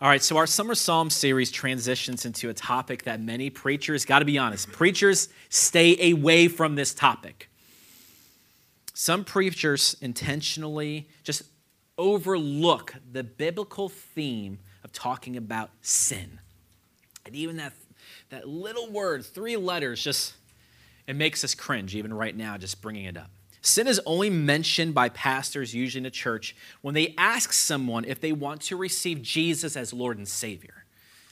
All right, so our Summer Psalm series transitions into a topic that many preachers, got to be honest, preachers stay away from this topic. Some preachers intentionally just overlook the biblical theme of talking about sin. And even that little word, 3 letters, it makes us cringe even right now just bringing it up. Sin is only mentioned by pastors, usually in a church, when they ask someone if they want to receive Jesus as Lord and Savior.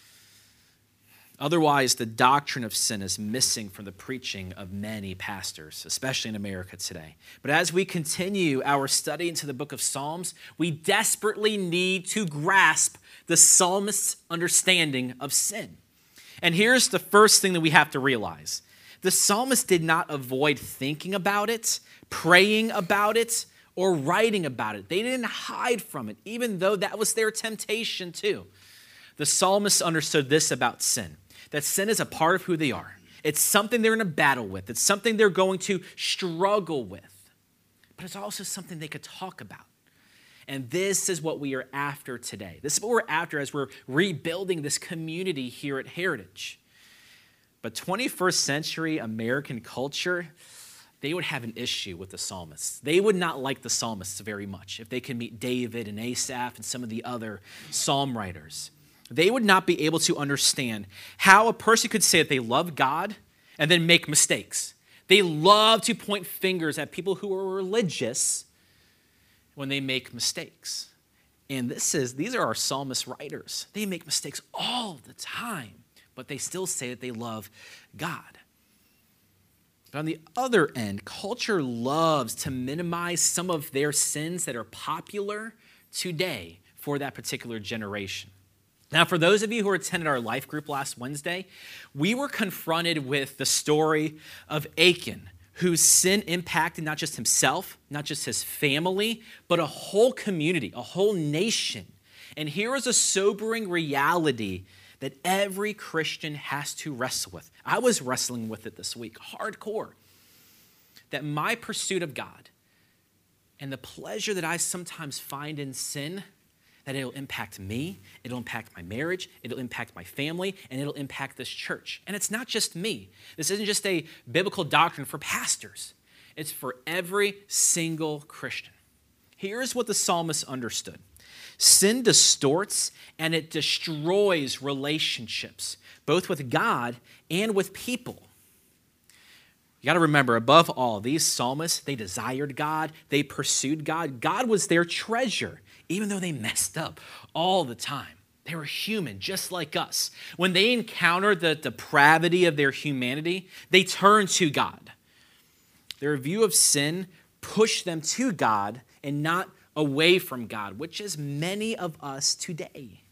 Otherwise, the doctrine of sin is missing from the preaching of many pastors, especially in America today. But as we continue our study into the book of Psalms, we desperately need to grasp the psalmist's understanding of sin. And here's the first thing that we have to realize. The psalmist did not avoid thinking about it, praying about it, or writing about it. They didn't hide from it, even though that was their temptation too. The psalmist understood this about sin, that sin is a part of who they are. It's something they're in a battle with. It's something they're going to struggle with. But it's also something they could talk about. And this is what we are after today. This is what we're after as we're rebuilding this community here at Heritage. But 21st century American culture, they would have an issue with the psalmists. They would not like the psalmists very much if they could meet David and Asaph and some of the other psalm writers. They would not be able to understand how a person could say that they love God and then make mistakes. They love to point fingers at people who are religious when they make mistakes. And these are our psalmist writers. They make mistakes all the time, but they still say that they love God. But on the other end, culture loves to minimize some of their sins that are popular today for that particular generation. Now, for those of you who attended our life group last Wednesday, we were confronted with the story of Achan, whose sin impacted not just himself, not just his family, but a whole community, a whole nation. And here is a sobering reality that every Christian has to wrestle with. I was wrestling with it this week, hardcore. That my pursuit of God and the pleasure that I sometimes find in sin, that it'll impact me, it'll impact my marriage, it'll impact my family, and it'll impact this church. And it's not just me. This isn't just a biblical doctrine for pastors. It's for every single Christian. Here's what the psalmist understood. Sin distorts and it destroys relationships, both with God and with people. You got to remember, above all, these psalmists, they desired God, they pursued God. God was their treasure, even though they messed up all the time. They were human, just like us. When they encountered the depravity of their humanity, they turned to God. Their view of sin pushed them to God and not away from God, which is many of us today.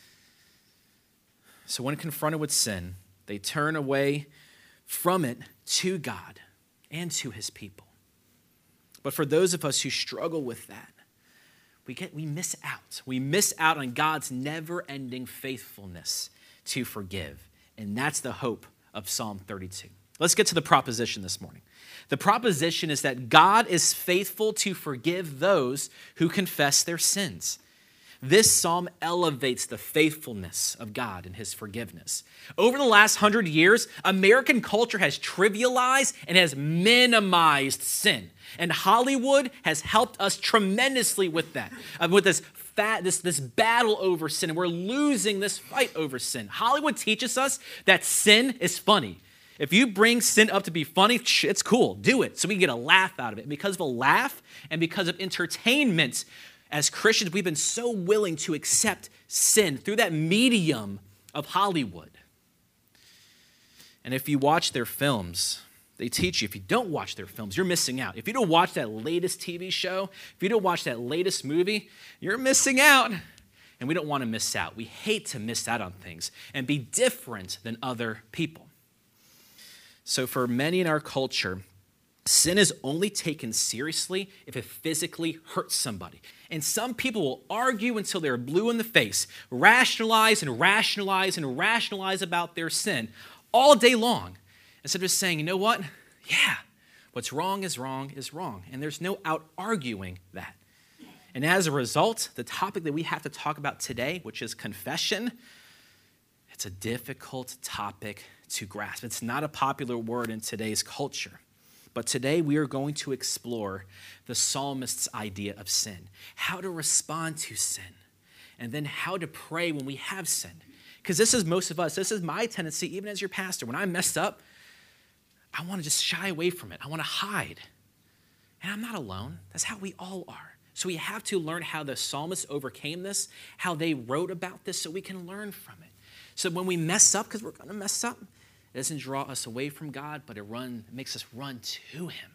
So when confronted with sin, they turn away from it to God and to his people. But for those of us who struggle with that, we miss out. We miss out on God's never-ending faithfulness to forgive. And that's the hope of Psalm 32. Let's get to the proposition this morning. The proposition is that God is faithful to forgive those who confess their sins. This psalm elevates the faithfulness of God and his forgiveness. Over the last 100 years, American culture has trivialized and has minimized sin. And Hollywood has helped us tremendously with that, with this battle over sin. And we're losing this fight over sin. Hollywood teaches us that sin is funny. If you bring sin up to be funny, it's cool. Do it so we can get a laugh out of it. And because of a laugh and because of entertainment, as Christians, we've been so willing to accept sin through that medium of Hollywood. And if you watch their films, they teach you, if you don't watch their films, you're missing out. If you don't watch that latest TV show, if you don't watch that latest movie, you're missing out. And we don't want to miss out. We hate to miss out on things and be different than other people. So for many in our culture, sin is only taken seriously if it physically hurts somebody. And some people will argue until they're blue in the face, rationalize and rationalize and rationalize about their sin all day long, instead of just saying, you know what? Yeah, what's wrong is wrong is wrong. And there's no out-arguing that. And as a result, the topic that we have to talk about today, which is confession, it's a difficult topic to grasp. It's not a popular word in today's culture. But today we are going to explore the psalmist's idea of sin, how to respond to sin, and then how to pray when we have sinned. Because this is most of us, this is my tendency, even as your pastor. When I mess up, I want to just shy away from it. I want to hide. And I'm not alone. That's how we all are. So we have to learn how the psalmist overcame this, how they wrote about this, so we can learn from it. So when we mess up, because we're going to mess up, it doesn't draw us away from God, but it makes us run to him.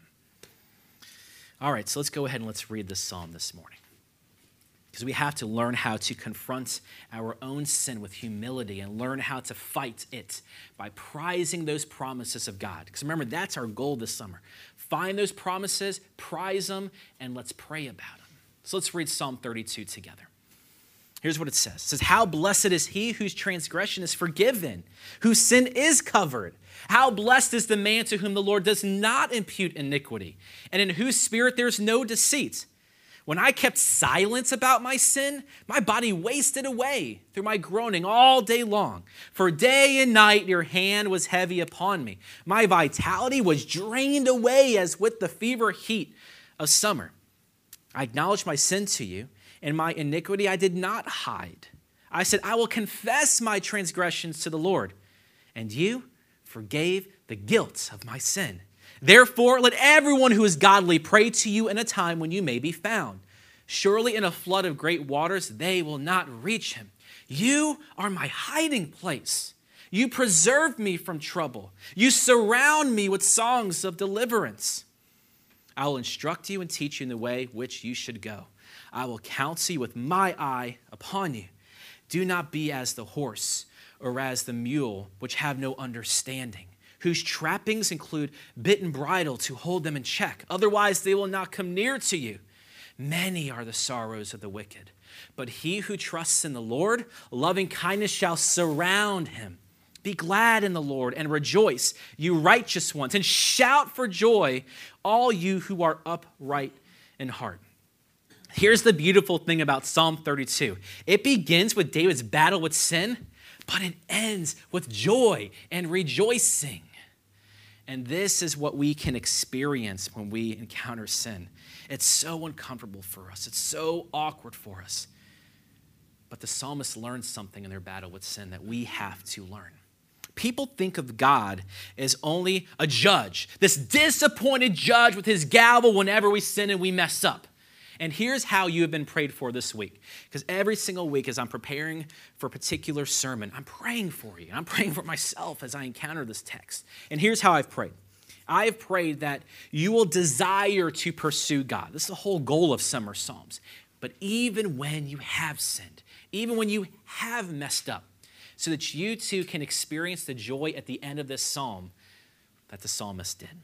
All right, so let's go ahead and let's read this psalm this morning. Because we have to learn how to confront our own sin with humility and learn how to fight it by prizing those promises of God. Because remember, that's our goal this summer. Find those promises, prize them, and let's pray about them. So let's read Psalm 32 together. Here's what it says. It says, how blessed is he whose transgression is forgiven, whose sin is covered. How blessed is the man to whom the Lord does not impute iniquity, and in whose spirit there is no deceit. When I kept silence about my sin, my body wasted away through my groaning all day long. For day and night your hand was heavy upon me. My vitality was drained away as with the fever heat of summer. I acknowledged my sin to you, and my iniquity I did not hide. I said, I will confess my transgressions to the Lord, and you forgave the guilt of my sin. Therefore, let everyone who is godly pray to you in a time when you may be found. Surely in a flood of great waters, they will not reach him. You are my hiding place. You preserve me from trouble. You surround me with songs of deliverance. I will instruct you and teach you in the way which you should go. I will counsel you with my eye upon you. Do not be as the horse or as the mule, which have no understanding, whose trappings include bit and bridle to hold them in check. Otherwise, they will not come near to you. Many are the sorrows of the wicked, but he who trusts in the Lord, loving kindness shall surround him. Be glad in the Lord and rejoice, you righteous ones, and shout for joy, all you who are upright in heart. Here's the beautiful thing about Psalm 32. It begins with David's battle with sin, but it ends with joy and rejoicing. And this is what we can experience when we encounter sin. It's so uncomfortable for us. It's so awkward for us. But the psalmist learned something in their battle with sin that we have to learn. People think of God as only a judge, this disappointed judge with his gavel whenever we sin and we mess up. And here's how you have been prayed for this week. Because every single week as I'm preparing for a particular sermon, I'm praying for you. I'm praying for myself as I encounter this text. And here's how I've prayed. I have prayed that you will desire to pursue God. This is the whole goal of Summer Psalms. But even when you have sinned, even when you have messed up, so that you too can experience the joy at the end of this psalm that the psalmist did.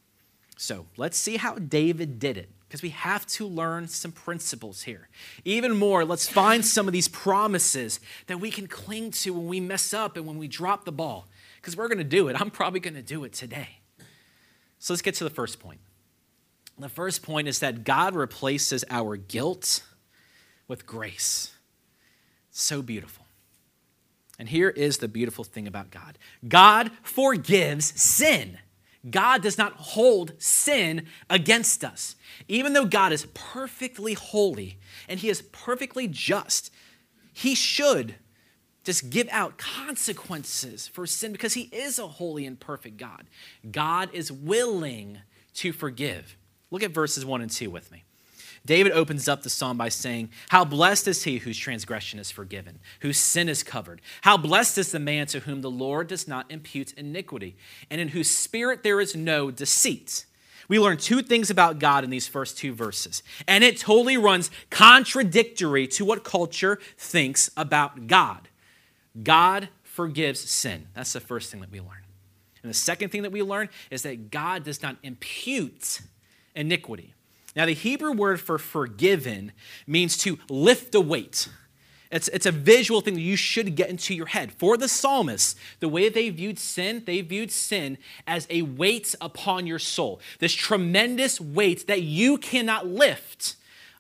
So let's see how David did it, because we have to learn some principles here. Even more, let's find some of these promises that we can cling to when we mess up and when we drop the ball, because we're going to do it. I'm probably going to do it today. So let's get to the first point. The first point is that God replaces our guilt with grace. So beautiful. And here is the beautiful thing about God. God forgives sin. God does not hold sin against us. Even though God is perfectly holy and he is perfectly just, he should just give out consequences for sin because he is a holy and perfect God. God is willing to forgive. Look at verses 1 and 2 with me. David opens up the psalm by saying, how blessed is he whose transgression is forgiven, whose sin is covered. How blessed is the man to whom the Lord does not impute iniquity, and in whose spirit there is no deceit. We learn two things about God in these first two verses, and it totally runs contradictory to what culture thinks about God. God forgives sin. That's the first thing that we learn. And the second thing that we learn is that God does not impute iniquity. Now, the Hebrew word for forgiven means to lift a weight. It's a visual thing that you should get into your head. For the psalmist, the way they viewed sin as a weight upon your soul. This tremendous weight that you cannot lift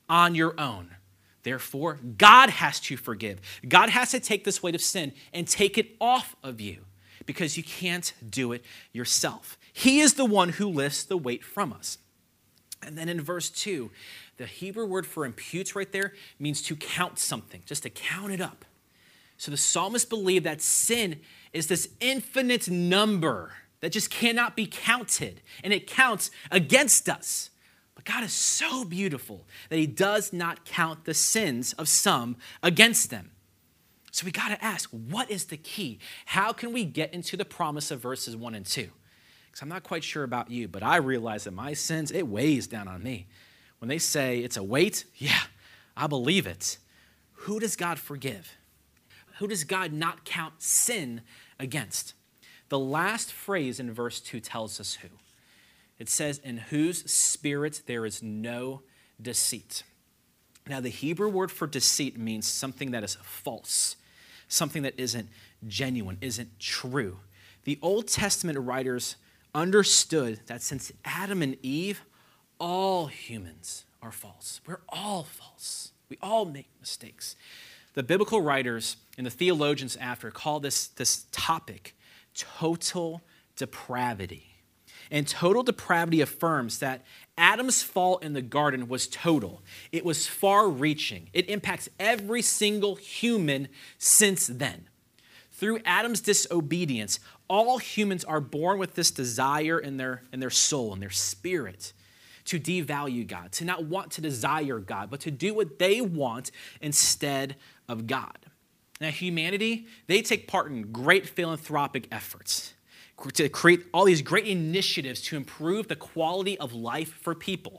on your own. Therefore, God has to forgive. God has to take this weight of sin and take it off of you because you can't do it yourself. He is the one who lifts the weight from us. And then in verse 2, the Hebrew word for imputes right there means to count something, just to count it up. So the psalmist believed that sin is this infinite number that just cannot be counted, and it counts against us. But God is so beautiful that he does not count the sins of some against them. So we got to ask, what is the key? How can we get into the promise of verses 1 and 2? Because I'm not quite sure about you, but I realize that my sins, it weighs down on me. When they say it's a weight, yeah, I believe it. Who does God forgive? Who does God not count sin against? The last phrase in verse 2 tells us who. It says, in whose spirit there is no deceit. Now, the Hebrew word for deceit means something that is false, something that isn't genuine, isn't true. The Old Testament writers understood that since Adam and Eve, all humans are false. We're all false. We all make mistakes. The biblical writers and the theologians after call this topic total depravity. And total depravity affirms that Adam's fall in the garden was total. It was far-reaching. It impacts every single human since then. Through Adam's disobedience, all humans are born with this desire in their soul, in their spirit, to devalue God, to not want to desire God, but to do what they want instead of God. Now, humanity, they take part in great philanthropic efforts to create all these great initiatives to improve the quality of life for people.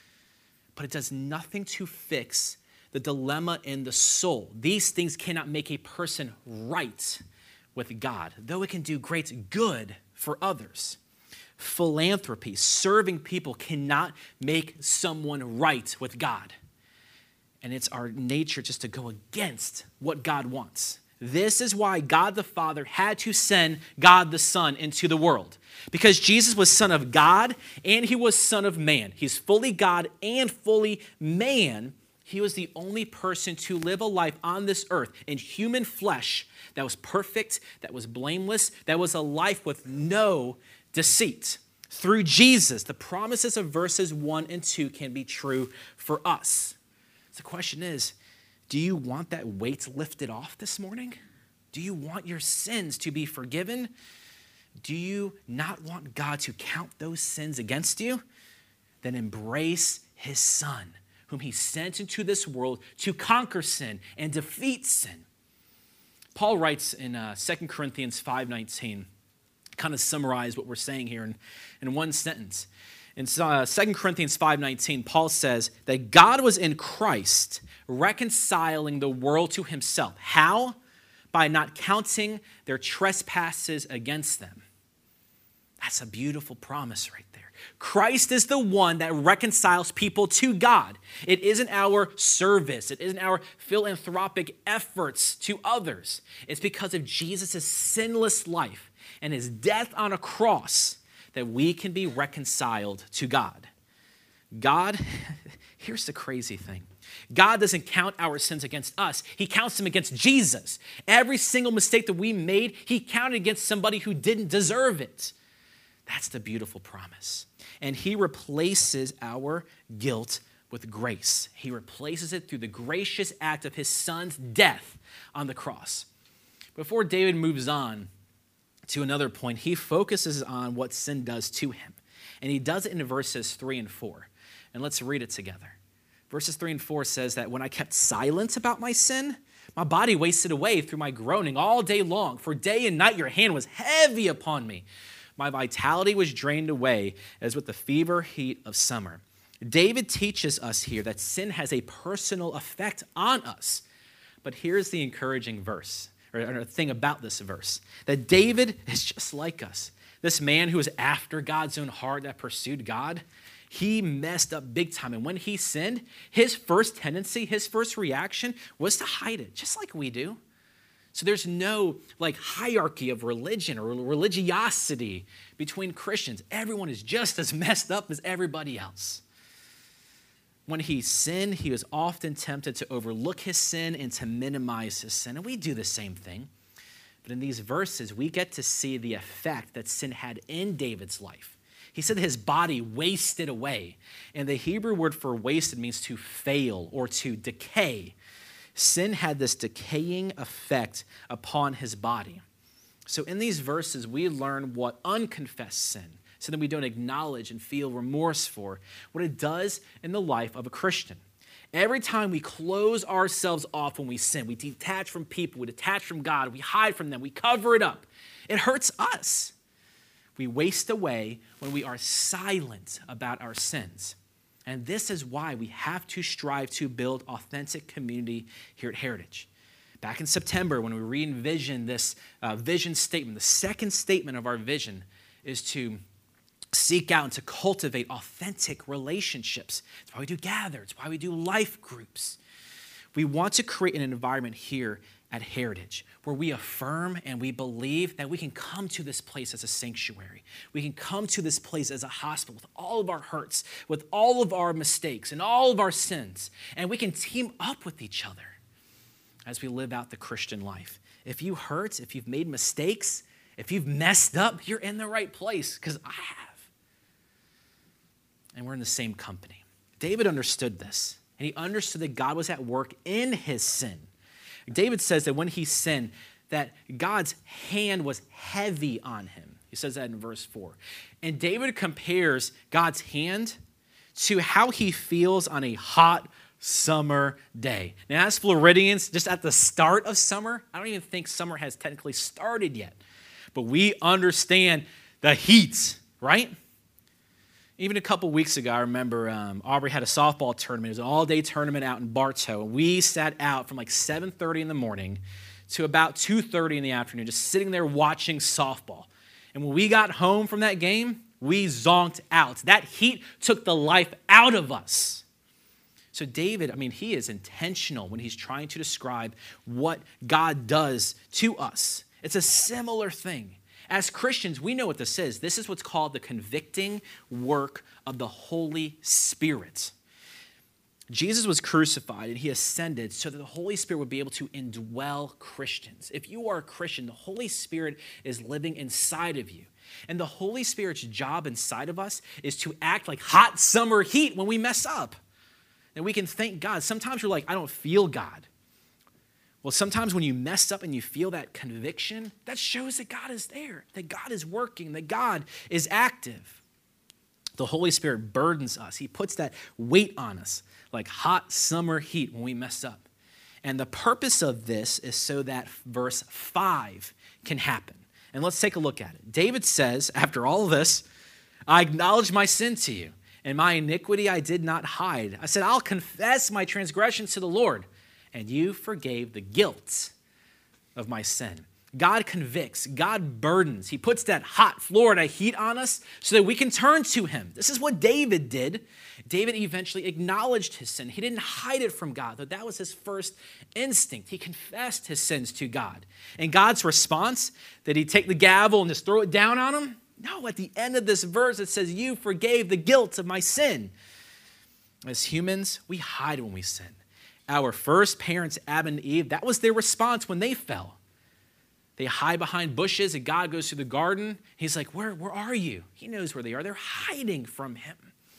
But it does nothing to fix the dilemma in the soul. These things cannot make a person right with God, though it can do great good for others. Philanthropy, serving people, cannot make someone right with God. And it's our nature just to go against what God wants. This is why God the Father had to send God the Son into the world. Because Jesus was Son of God and he was Son of man. He's fully God and fully man. He was the only person to live a life on this earth in human flesh that was perfect, that was blameless, that was a life with no deceit. Through Jesus, the promises of verses 1 and 2 can be true for us. So the question is, do you want that weight lifted off this morning? Do you want your sins to be forgiven? Do you not want God to count those sins against you? Then embrace his Son, whom he sent into this world to conquer sin and defeat sin. Paul writes in 2 Corinthians 5:19, kind of summarize what we're saying here in one sentence. In 2 Corinthians 5:19, Paul says that God was in Christ reconciling the world to himself. How? By not counting their trespasses against them. That's a beautiful promise right there. Christ is the one that reconciles people to God. It isn't our service. It isn't our philanthropic efforts to others. It's because of Jesus' sinless life and his death on a cross that we can be reconciled to God. God, here's the crazy thing. God doesn't count our sins against us. He counts them against Jesus. Every single mistake that we made, he counted against somebody who didn't deserve it. That's the beautiful promise. And he replaces our guilt with grace. He replaces it through the gracious act of his Son's death on the cross. Before David moves on to another point, he focuses on what sin does to him. And he does it in verses 3 and 4. And let's read it together. Verses 3 and 4 says that when I kept silent about my sin, my body wasted away through my groaning all day long. For day and night your hand was heavy upon me. My vitality was drained away as with the fever heat of summer. David teaches us here that sin has a personal effect on us. But here's the encouraging verse, or thing about this verse, that David is just like us. This man who was after God's own heart, that pursued God, he messed up big time. And when he sinned, his first tendency, his first reaction was to hide it, just like we do. So there's no hierarchy of religion or religiosity between Christians. Everyone is just as messed up as everybody else. when he sinned, he was often tempted to overlook his sin and to minimize his sin. And we do the same thing. But in these verses, we get to see the effect that sin had in David's life. He said his body wasted away. And the Hebrew word for wasted means to fail or to decay. Sin had this decaying effect upon his body. So in these verses, we learn what unconfessed sin, so that we don't acknowledge and feel remorse for, what it does in the life of a Christian. Every time we close ourselves off when we sin, we detach from people, we detach from God, we hide from them, we cover it up. It hurts us. We waste away when we are silent about our sins. And this is why we have to strive to build authentic community here at Heritage. Back in September, when we re-envisioned this vision statement, the second statement of our vision is to seek out and to cultivate authentic relationships. It's why we do gather. It's why we do life groups. We want to create an environment here at Heritage where we affirm and we believe that we can come to this place as a sanctuary. We can come to this place as a hospital with all of our hurts, with all of our mistakes and all of our sins, and we can team up with each other as we live out the Christian life. If you hurt, if you've made mistakes, if you've messed up, you're in the right place, because I have. And we're in the same company. David understood this, and he understood that God was at work in his sin. David says that when he sinned, that God's hand was heavy on him. He says that in verse 4. And David compares God's hand to how he feels on a hot summer day. Now, as Floridians, just at the start of summer, I don't even think summer has technically started yet, but we understand the heat, right? Even a couple weeks ago, I remember Aubrey had a softball tournament. It was an all-day tournament out in Bartow, and we sat out from like 7:30 in the morning to about 2:30 in the afternoon, just sitting there watching softball. And when we got home from that game, we zonked out. That heat took the life out of us. So David, he is intentional when he's trying to describe what God does to us. It's a similar thing. As Christians, we know what this is. This is what's called the convicting work of the Holy Spirit. Jesus was crucified and he ascended so that the Holy Spirit would be able to indwell Christians. If you are a Christian, the Holy Spirit is living inside of you. And the Holy Spirit's job inside of us is to act like hot summer heat when we mess up. And we can thank God. Sometimes you're like, I don't feel God. Well, sometimes when you mess up and you feel that conviction, that shows that God is there, that God is working, that God is active. The Holy Spirit burdens us. He puts that weight on us like hot summer heat when we mess up. And the purpose of this is so that verse 5 can happen. And let's take a look at it. David says, after all of this, I acknowledge my sin to you, and my iniquity I did not hide. I said, I'll confess my transgressions to the Lord, and you forgave the guilt of my sin. God convicts, God burdens. He puts that hot Florida heat on us so that we can turn to him. This is what David did. David eventually acknowledged his sin. He didn't hide it from God, though that was his first instinct. He confessed his sins to God. And God's response, did he take the gavel and just throw it down on him? No, at the end of this verse, it says, you forgave the guilt of my sin. As humans, we hide when we sin. Our first parents, Adam and Eve, that was their response when they fell. They hide behind bushes, and God goes through the garden. He's like, where are you? He knows where they are. They're hiding from him.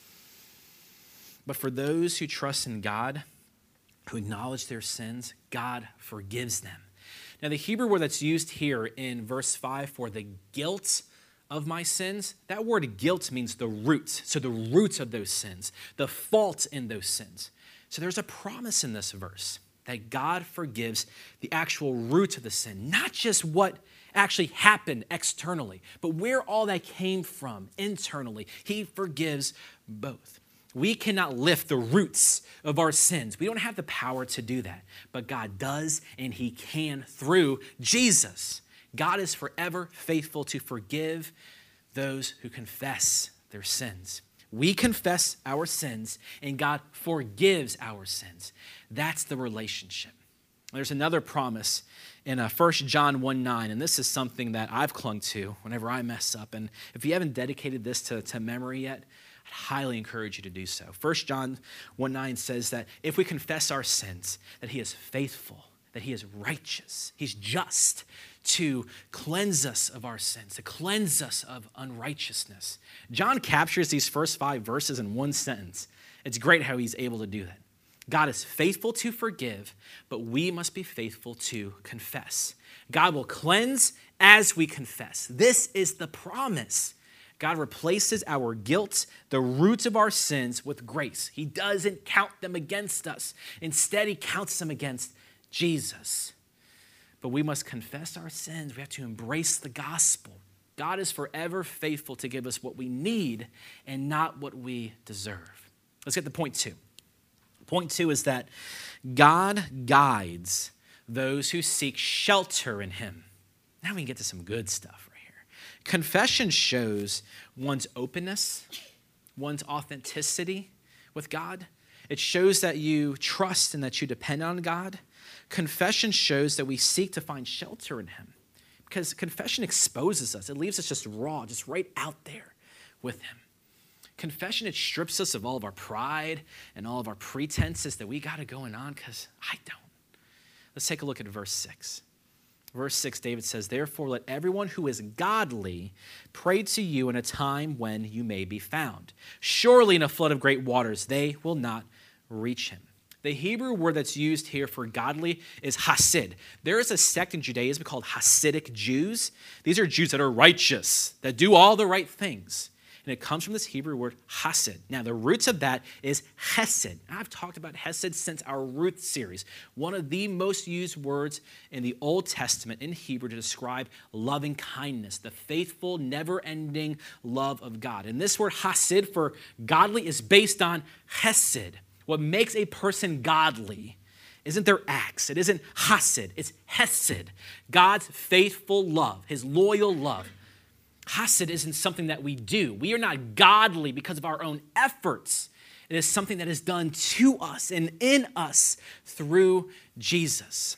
But for those who trust in God, who acknowledge their sins, God forgives them. Now, the Hebrew word that's used here in verse 5 for the guilt of my sins, that word guilt means the roots. So the roots of those sins, the fault in those sins. So there's a promise in this verse that God forgives the actual root of the sin, not just what actually happened externally, but where all that came from internally. He forgives both. We cannot lift the roots of our sins. We don't have the power to do that, but God does, and he can through Jesus. God is forever faithful to forgive those who confess their sins. We confess our sins, and God forgives our sins. That's the relationship. There's another promise in 1 John 1:9, and this is something that I've clung to whenever I mess up. And if you haven't dedicated this to memory yet, I I'd highly encourage you to do so. 1 John 1:9 says that if we confess our sins, that he is faithful, that he is righteous, he's just to cleanse us of our sins, to cleanse us of unrighteousness. John captures these first 5 verses in one sentence. It's great how he's able to do that. God is faithful to forgive, but we must be faithful to confess. God will cleanse as we confess. This is the promise. God replaces our guilt, the roots of our sins, with grace. He doesn't count them against us. Instead, he counts them against Jesus. But we must confess our sins. We have to embrace the gospel. God is forever faithful to give us what we need and not what we deserve. Let's get to point 2. Point 2 is that God guides those who seek shelter in him. Now we can get to some good stuff right here. Confession shows one's openness, one's authenticity with God. It shows that you trust and that you depend on God. Confession shows that we seek to find shelter in him, because confession exposes us. It leaves us just raw, just right out there with him. Confession, it strips us of all of our pride and all of our pretenses that we got it going on, because I don't. Let's take a look at verse 6. Verse 6, David says, "Therefore let everyone who is godly pray to you in a time when you may be found. Surely in a flood of great waters they will not reach him." The Hebrew word that's used here for godly is hasid. There is a sect in Judaism called Hasidic Jews. These are Jews that are righteous, that do all the right things. And it comes from this Hebrew word hasid. Now, the roots of that is hesed. I've talked about hesed since our Ruth series. One of the most used words in the Old Testament in Hebrew to describe loving kindness, the faithful, never-ending love of God. And this word hasid for godly is based on hesed. What makes a person godly isn't their acts. It isn't hasid. It's hesed. God's faithful love, his loyal love. Hasid isn't something that we do. We are not godly because of our own efforts. It is something that is done to us and in us through Jesus.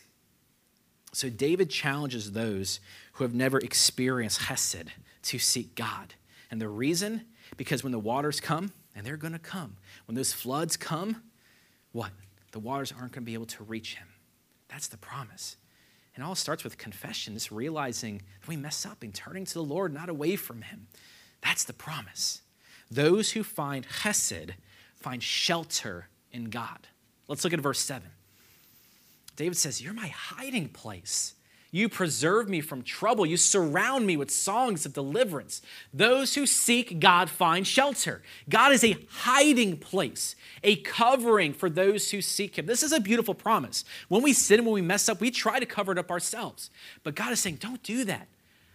So David challenges those who have never experienced Hesed to seek God. And the reason? Because when the waters come, and they're going to come, when those floods come, what? The waters aren't going to be able to reach him. That's the promise. And it all starts with confession, just realizing that we mess up and turning to the Lord, not away from him. That's the promise. Those who find Hesed find shelter in God. Let's look at verse 7. David says, "You're my hiding place. You preserve me from trouble. You surround me with songs of deliverance." Those who seek God find shelter. God is a hiding place, a covering for those who seek him. This is a beautiful promise. When we sin and when we mess up, we try to cover it up ourselves. But God is saying, don't do that.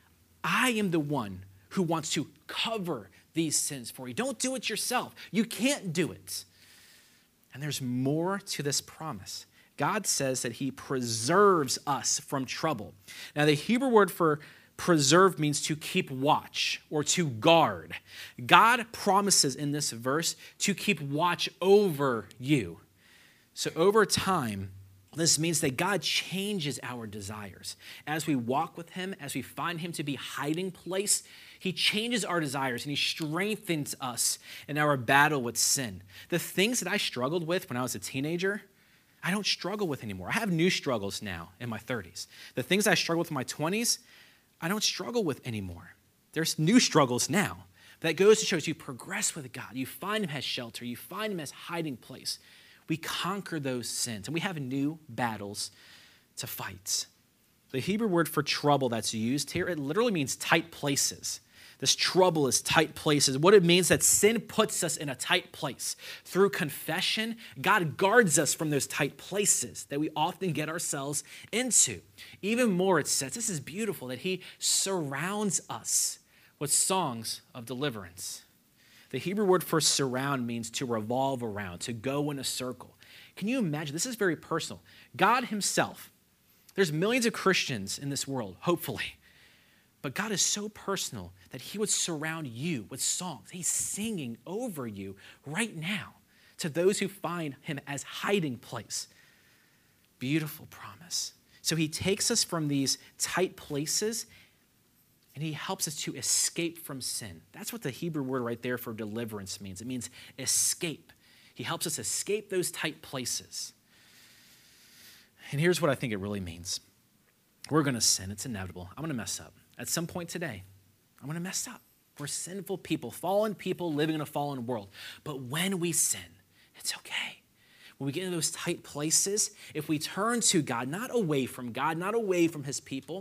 I am the one who wants to cover these sins for you. Don't do it yourself. You can't do it. And there's more to this promise. God says that he preserves us from trouble. Now, the Hebrew word for preserve means to keep watch or to guard. God promises in this verse to keep watch over you. So over time, this means that God changes our desires. As we walk with him, as we find him to be hiding place, he changes our desires and he strengthens us in our battle with sin. The things that I struggled with when I was a teenager, I don't struggle with anymore. I have new struggles now in my 30s. The things I struggled with in my 20s, I don't struggle with anymore. There's new struggles now. That goes to show as you progress with God, you find him as shelter, you find him as hiding place. We conquer those sins and we have new battles to fight. The Hebrew word for trouble that's used here, it literally means tight places. This trouble is tight places. What it means that sin puts us in a tight place. Through confession, God guards us from those tight places that we often get ourselves into. Even more, it says, this is beautiful, that he surrounds us with songs of deliverance. The Hebrew word for surround means to revolve around, to go in a circle. Can you imagine? This is very personal. God himself, there's millions of Christians in this world, hopefully. But God is so personal that he would surround you with songs. He's singing over you right now to those who find him as hiding place. Beautiful promise. So he takes us from these tight places and he helps us to escape from sin. That's what the Hebrew word right there for deliverance means. It means escape. He helps us escape those tight places. And here's what I think it really means. We're going to sin. It's inevitable. I'm going to mess up. At some point today, I'm going to mess up. We're sinful people, fallen people living in a fallen world. But when we sin, it's okay. When we get into those tight places, if we turn to God, not away from God, not away from his people,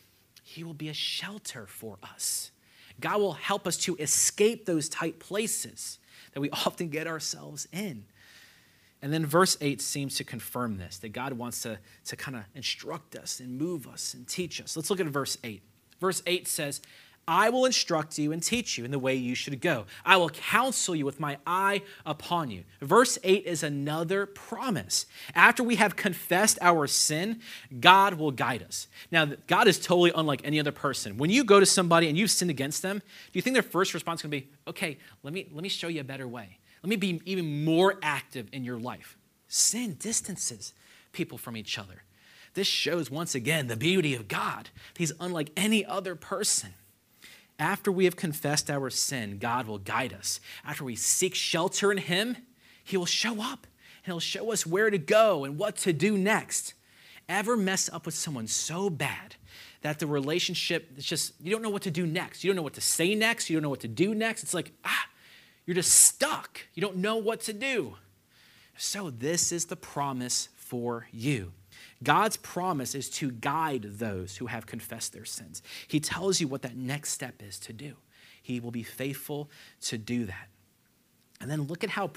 he will be a shelter for us. God will help us to escape those tight places that we often get ourselves in. And then verse 8 seems to confirm this, that God wants to kind of instruct us and move us and teach us. Let's look at verse 8. Verse 8 says, I will instruct you and teach you in the way you should go. I will counsel you with my eye upon you. Verse 8 is another promise. After we have confessed our sin, God will guide us. Now, God is totally unlike any other person. When you go to somebody and you've sinned against them, do you think their first response is going to be, okay, let me show you a better way. Let me be even more active in your life. Sin distances people from each other. This shows once again the beauty of God. He's unlike any other person. After we have confessed our sin, God will guide us. After we seek shelter in him, he will show up and he'll show us where to go and what to do next. Ever mess up with someone so bad that the relationship, it's just, you don't know what to do next. You don't know what to say next. You don't know what to do next. It's like, you're just stuck. You don't know what to do. So this is the promise for you. God's promise is to guide those who have confessed their sins. He tells you what that next step is to do. He will be faithful to do that. And then look at how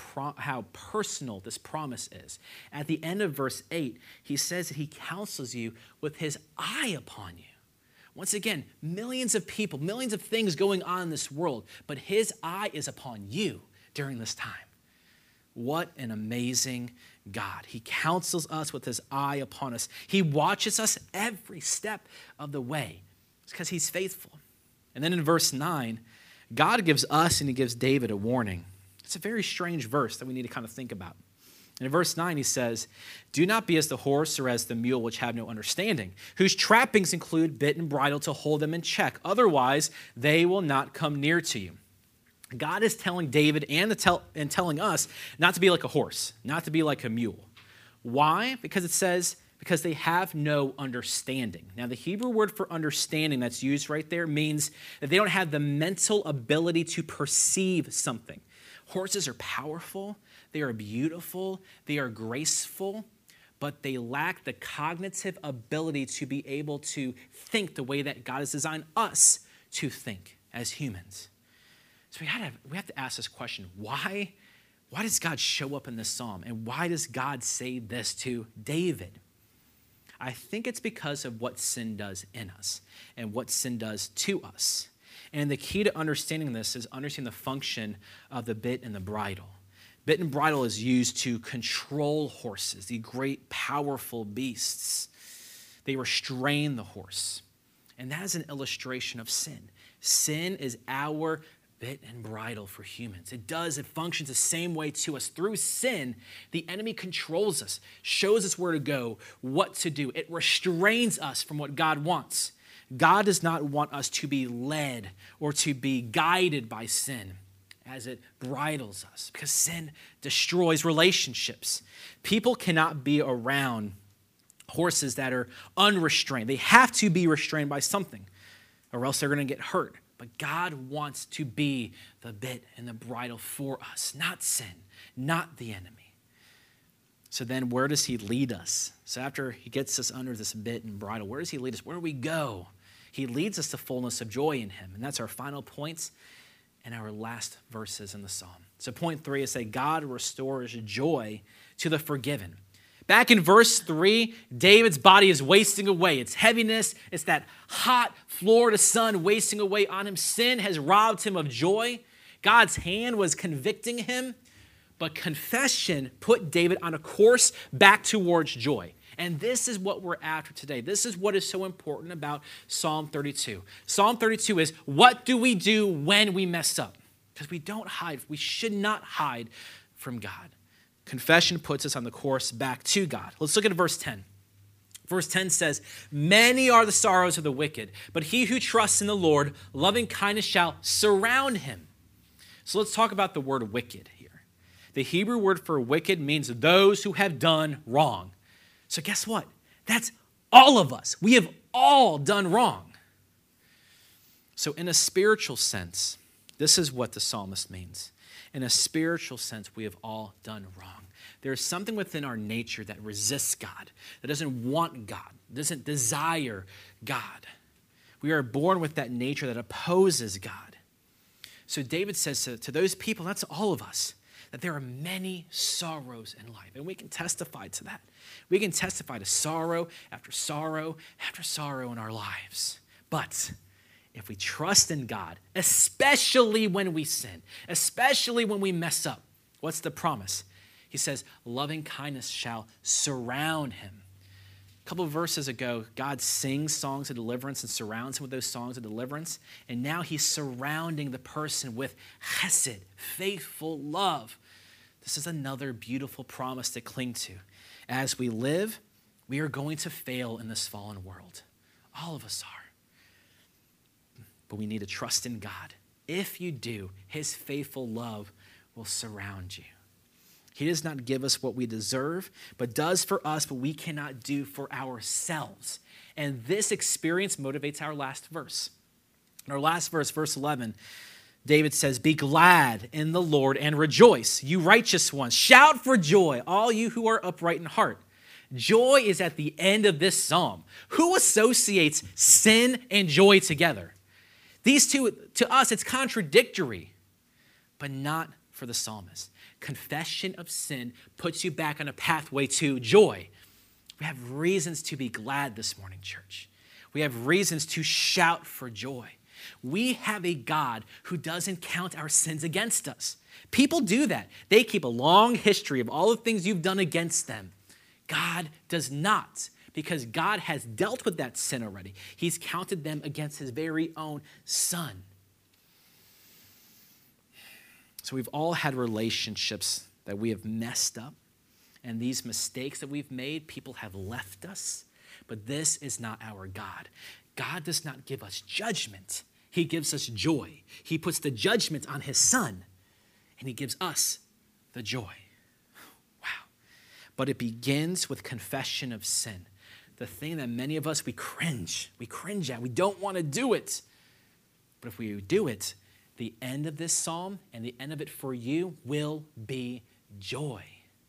personal this promise is. At the end of verse 8, he says that he counsels you with his eye upon you. Once again, millions of people, millions of things going on in this world, but his eye is upon you during this time. What an amazing God. He counsels us with his eye upon us. He watches us every step of the way. It's because he's faithful. And then in verse 9, God gives us and he gives David a warning. It's a very strange verse that we need to kind of think about. And in verse 9, he says, do not be as the horse or as the mule which have no understanding, whose trappings include bit and bridle to hold them in check. Otherwise, they will not come near to you. God is telling David and telling us not to be like a horse, not to be like a mule. Why? Because it says, because they have no understanding. Now, the Hebrew word for understanding that's used right there means that they don't have the mental ability to perceive something. Horses are powerful, they are beautiful, they are graceful, but they lack the cognitive ability to be able to think the way that God has designed us to think as humans. So we have to ask this question, why does God show up in this psalm? And why does God say this to David? I think it's because of what sin does in us and what sin does to us. And the key to understanding this is understanding the function of the bit and the bridle. Bit and bridle is used to control horses, the great powerful beasts. They restrain the horse. And that is an illustration of sin. Sin is our bit and bridle for humans. It functions the same way to us. Through sin, the enemy controls us, shows us where to go, what to do. It restrains us from what God wants. God does not want us to be led or to be guided by sin as it bridles us, because sin destroys relationships. People cannot be around horses that are unrestrained. They have to be restrained by something, or else they're going to get hurt. But God wants to be the bit and the bridle for us, not sin, not the enemy. So then where does he lead us? So after he gets us under this bit and bridle, where does he lead us? Where do we go? He leads us to fullness of joy in him. And that's our final points and our last verses in the psalm. So point 3 is that God restores joy to the forgiven. Back in verse 3, David's body is wasting away. It's heaviness. It's that hot Florida sun wasting away on him. Sin has robbed him of joy. God's hand was convicting him. But confession put David on a course back towards joy. And this is what we're after today. This is what is so important about Psalm 32. Psalm 32 is, what do we do when we mess up? Because we don't hide. We should not hide from God. Confession puts us on the course back to God. Let's look at verse 10. Verse 10 says, many are the sorrows of the wicked, but he who trusts in the Lord, loving kindness shall surround him. So let's talk about the word wicked here. The Hebrew word for wicked means those who have done wrong. So guess what? That's all of us. We have all done wrong. So in a spiritual sense, this is what the psalmist means. In a spiritual sense, we have all done wrong. There is something within our nature that resists God, that doesn't want God, doesn't desire God. We are born with that nature that opposes God. So David says to those people, that's all of us, that there are many sorrows in life. And we can testify to that. We can testify to sorrow after sorrow after sorrow in our lives. But if we trust in God, especially when we sin, especially when we mess up, what's the promise? He says, loving kindness shall surround him. A couple of verses ago, God sings songs of deliverance and surrounds him with those songs of deliverance. And now he's surrounding the person with chesed, faithful love. This is another beautiful promise to cling to. As we live, we are going to fail in this fallen world. All of us are. But we need to trust in God. If you do, his faithful love will surround you. He does not give us what we deserve, but does for us what we cannot do for ourselves. And this experience motivates our last verse. In our last verse, verse 11, David says, be glad in the Lord and rejoice, you righteous ones. Shout for joy, all you who are upright in heart. Joy is at the end of this psalm. Who associates sin and joy together? These two, to us, it's contradictory, but not for the psalmist. Confession of sin puts you back on a pathway to joy. We have reasons to be glad this morning, church. We have reasons to shout for joy. We have a God who doesn't count our sins against us. People do that. They keep a long history of all the things you've done against them. God does not, because God has dealt with that sin already. He's counted them against his very own son. So we've all had relationships that we have messed up, and these mistakes that we've made, people have left us, but this is not our God. God does not give us judgment. He gives us joy. He puts the judgment on his son, and he gives us the joy. Wow. But it begins with confession of sin. The thing that many of us, we cringe at. We don't want to do it. But if we do it, the end of this psalm and the end of it for you will be joy.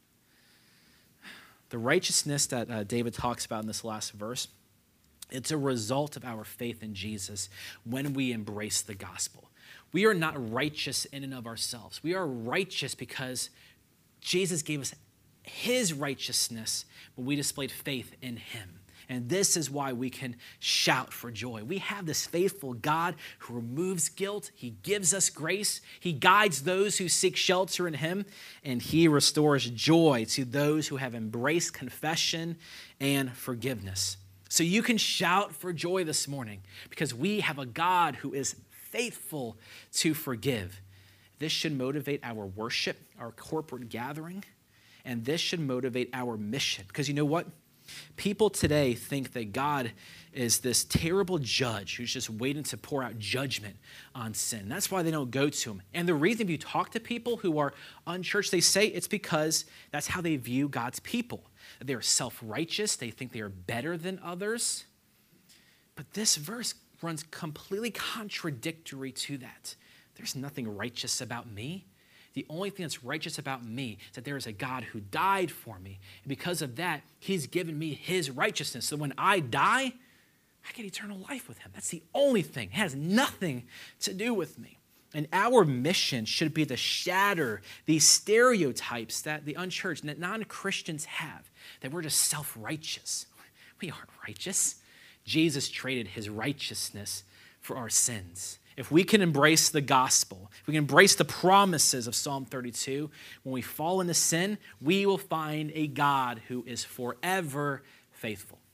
The righteousness that David talks about in this last verse, it's a result of our faith in Jesus when we embrace the gospel. We are not righteous in and of ourselves. We are righteous because Jesus gave us his righteousness when we displayed faith in him. And this is why we can shout for joy. We have this faithful God who removes guilt. He gives us grace. He guides those who seek shelter in him. And he restores joy to those who have embraced confession and forgiveness. So you can shout for joy this morning because we have a God who is faithful to forgive. This should motivate our worship, our corporate gathering, and this should motivate our mission. Because you know what? People today think that God is this terrible judge who's just waiting to pour out judgment on sin. That's why they don't go to him. And the reason, if you talk to people who are unchurched, they say it's because that's how they view God's people. They're self-righteous. They think they are better than others. But this verse runs completely contradictory to that. There's nothing righteous about me. The only thing that's righteous about me is that there is a God who died for me. And because of that, he's given me his righteousness. So when I die, I get eternal life with him. That's the only thing. It has nothing to do with me. And our mission should be to shatter these stereotypes that the unchurched, that non-Christians have, that we're just self-righteous. We aren't righteous. Jesus traded his righteousness for our sins. If we can embrace the gospel, if we can embrace the promises of Psalm 32, when we fall into sin, we will find a God who is forever faithful.